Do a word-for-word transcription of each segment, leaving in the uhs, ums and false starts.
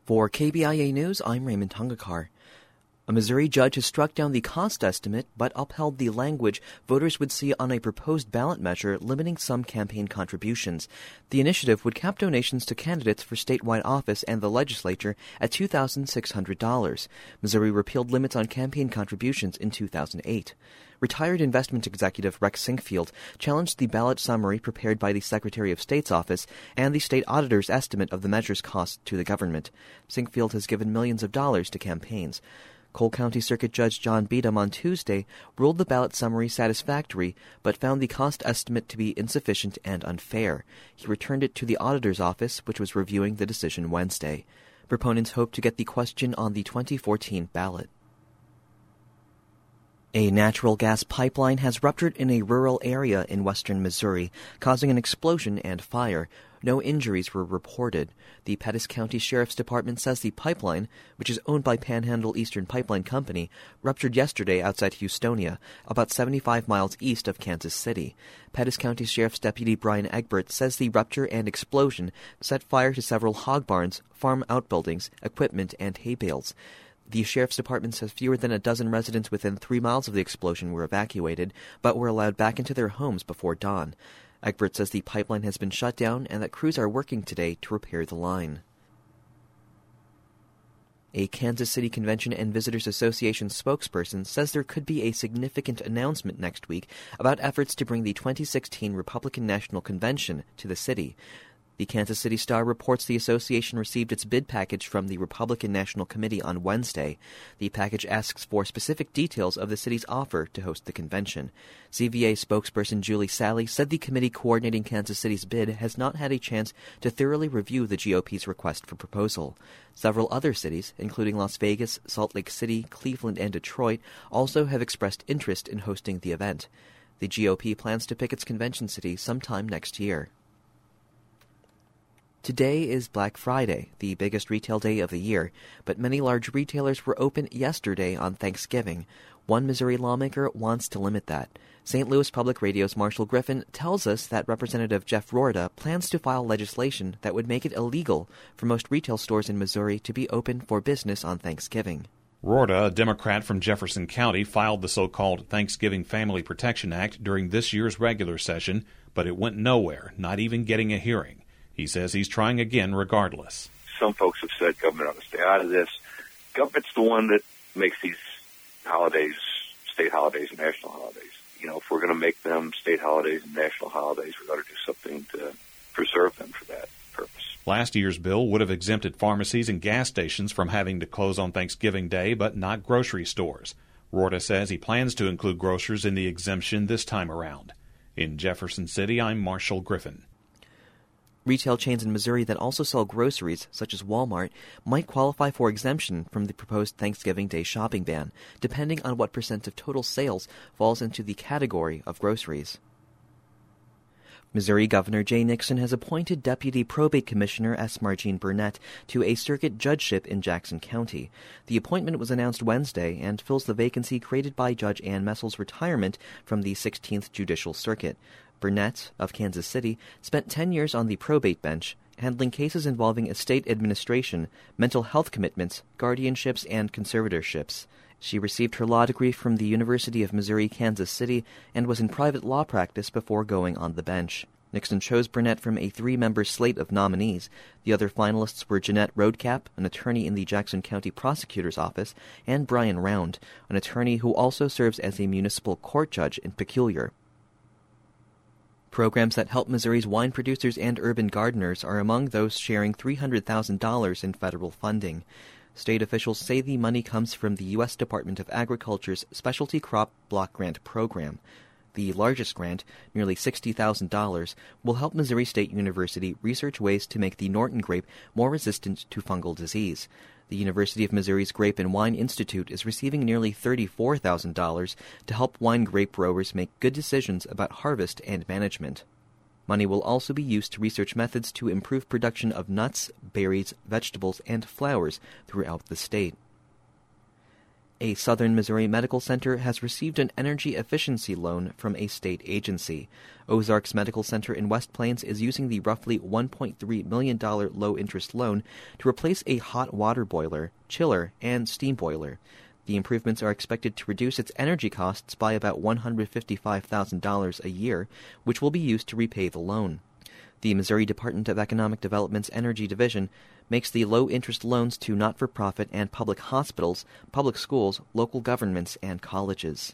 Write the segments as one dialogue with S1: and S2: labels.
S1: For K B I A News, I'm Raymond Tungakar. A Missouri judge has struck down the cost estimate but upheld the language voters would see on a proposed ballot measure limiting some campaign contributions. The initiative would cap donations to candidates for statewide office and the legislature at two thousand six hundred dollars. Missouri repealed limits on campaign contributions in two thousand eight. Retired investment executive Rex Sinkfield challenged the ballot summary prepared by the Secretary of State's office and the state auditor's estimate of the measure's cost to the government. Sinkfield has given millions of dollars to campaigns. Cole County Circuit Judge John Beadham on Tuesday ruled the ballot summary satisfactory, but found the cost estimate to be insufficient and unfair. He returned it to the auditor's office, which was reviewing the decision Wednesday. Proponents hope to get the question on the twenty fourteen ballot. A natural gas pipeline has ruptured in a rural area in western Missouri, causing an explosion and fire. No injuries were reported. The Pettis County Sheriff's Department says the pipeline, which is owned by Panhandle Eastern Pipeline Company, ruptured yesterday outside Houstonia, about seventy-five miles east of Kansas City. Pettis County Sheriff's Deputy Brian Egbert says the rupture and explosion set fire to several hog barns, farm outbuildings, equipment, and hay bales. The Sheriff's Department says fewer than a dozen residents within three miles of the explosion were evacuated, but were allowed back into their homes before dawn. Egbert says the pipeline has been shut down and that crews are working today to repair the line. A Kansas City Convention and Visitors Association spokesperson says there could be a significant announcement next week about efforts to bring the twenty sixteen Republican National Convention to the city. The Kansas City Star reports the association received its bid package from the Republican National Committee on Wednesday. The package asks for specific details of the city's offer to host the convention. C V A spokesperson Julie Sally said the committee coordinating Kansas City's bid has not had a chance to thoroughly review the G O P's request for proposal. Several other cities, including Las Vegas, Salt Lake City, Cleveland, and Detroit, also have expressed interest in hosting the event. The G O P plans to pick its convention city sometime next year. Today is Black Friday, the biggest retail day of the year, but many large retailers were open yesterday on Thanksgiving. One Missouri lawmaker wants to limit that. Saint Louis Public Radio's Marshall Griffin tells us that Representative Jeff Rorda plans to file legislation that would make it illegal for most retail stores in Missouri to be open for business on Thanksgiving.
S2: Rorda, a Democrat from Jefferson County, filed the so-called Thanksgiving Family Protection Act during this year's regular session, but it went nowhere, not even getting a hearing. He says he's trying again regardless.
S3: Some folks have said government ought to stay out of this. Government's the one that makes these holidays, state holidays and national holidays. You know, if we're going to make them state holidays and national holidays, we've got to do something to preserve them for that purpose.
S2: Last year's bill would have exempted pharmacies and gas stations from having to close on Thanksgiving Day, but not grocery stores. Rorda says he plans to include grocers in the exemption this time around. In Jefferson City, I'm Marshall Griffin.
S1: Retail chains in Missouri that also sell groceries, such as Walmart, might qualify for exemption from the proposed Thanksgiving Day shopping ban, depending on what percent of total sales falls into the category of groceries. Missouri Governor Jay Nixon has appointed Deputy Probate Commissioner S. Margene Burnett to a circuit judgeship in Jackson County. The appointment was announced Wednesday and fills the vacancy created by Judge Ann Messel's retirement from the sixteenth Judicial Circuit. Burnett, of Kansas City, spent ten years on the probate bench, handling cases involving estate administration, mental health commitments, guardianships, and conservatorships. She received her law degree from the University of Missouri-Kansas City and was in private law practice before going on the bench. Nixon chose Burnett from a three-member slate of nominees. The other finalists were Jeanette Roadcap, an attorney in the Jackson County Prosecutor's Office, and Brian Round, an attorney who also serves as a municipal court judge in Peculiar. Programs that help Missouri's wine producers and urban gardeners are among those sharing three hundred thousand dollars in federal funding. State officials say the money comes from the U S Department of Agriculture's Specialty Crop Block Grant Program. The largest grant, nearly sixty thousand dollars, will help Missouri State University research ways to make the Norton grape more resistant to fungal disease. The University of Missouri's Grape and Wine Institute is receiving nearly thirty-four thousand dollars to help wine grape growers make good decisions about harvest and management. Money will also be used to research methods to improve production of nuts, berries, vegetables, and flowers throughout the state. A Southern Missouri medical center has received an energy efficiency loan from a state agency. Ozarks Medical Center in West Plains is using the roughly one point three million dollars low-interest loan to replace a hot water boiler, chiller, and steam boiler. The improvements are expected to reduce its energy costs by about one hundred fifty-five thousand dollars a year, which will be used to repay the loan. The Missouri Department of Economic Development's Energy Division makes the low-interest loans to not-for-profit and public hospitals, public schools, local governments, and colleges.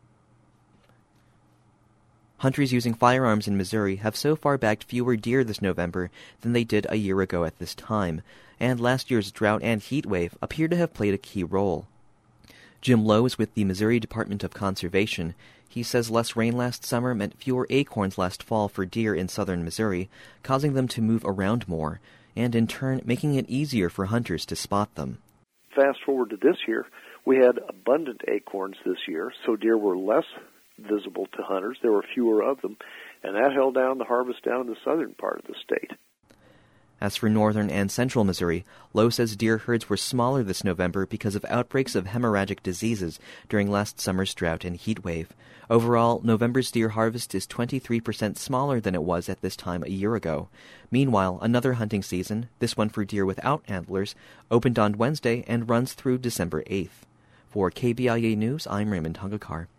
S1: Hunters using firearms in Missouri have so far bagged fewer deer this November than they did a year ago at this time, and last year's drought and heat wave appear to have played a key role. Jim Lowe is with the Missouri Department of Conservation. He says less rain last summer meant fewer acorns last fall for deer in southern Missouri, causing them to move around more, and in turn making it easier for hunters to spot them.
S4: Fast forward to this year, we had abundant acorns this year, so deer were less visible to hunters. There were fewer of them, and that held down the harvest down in the southern part of the state.
S1: As for northern and central Missouri, Lowe says deer herds were smaller this November because of outbreaks of hemorrhagic diseases during last summer's drought and heat wave. Overall, November's deer harvest is twenty-three percent smaller than it was at this time a year ago. Meanwhile, another hunting season, this one for deer without antlers, opened on Wednesday and runs through December eighth. For K B I A News, I'm Raymond Hungakar.